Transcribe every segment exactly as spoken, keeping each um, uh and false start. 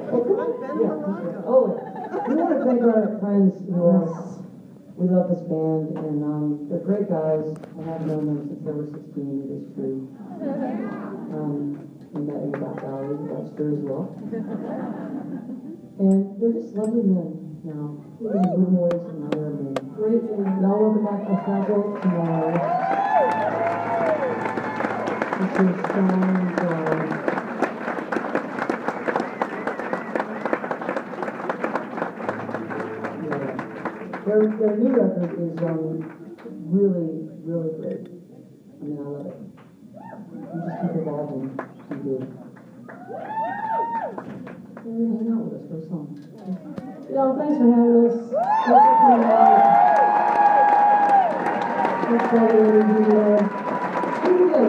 Yeah. Oh, we want to thank our friends who are, we love this band, and um, they're great guys. I have known them since they were sixteen, it is true. Um, we met in Back Valley, that's true as well. And they're just lovely men now. We're going to move away from another men. Great, and y'all welcome back to Chicago tomorrow. This is Sean and John. Their, their new record is um, really, really great. I mean, I love it. You just keep evolving. You do. And hang out with us for a song. Y'all, thanks for having us. Thanks for coming out. Thanks for having me. Here we go.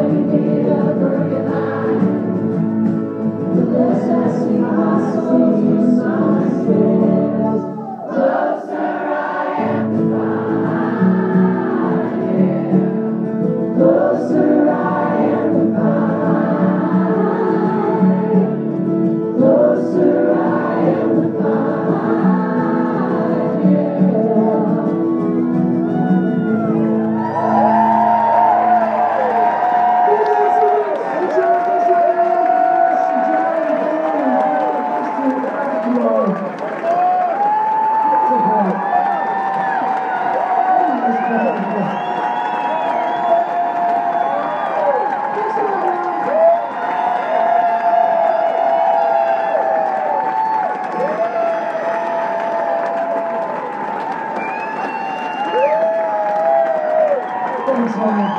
Let's ask the so much.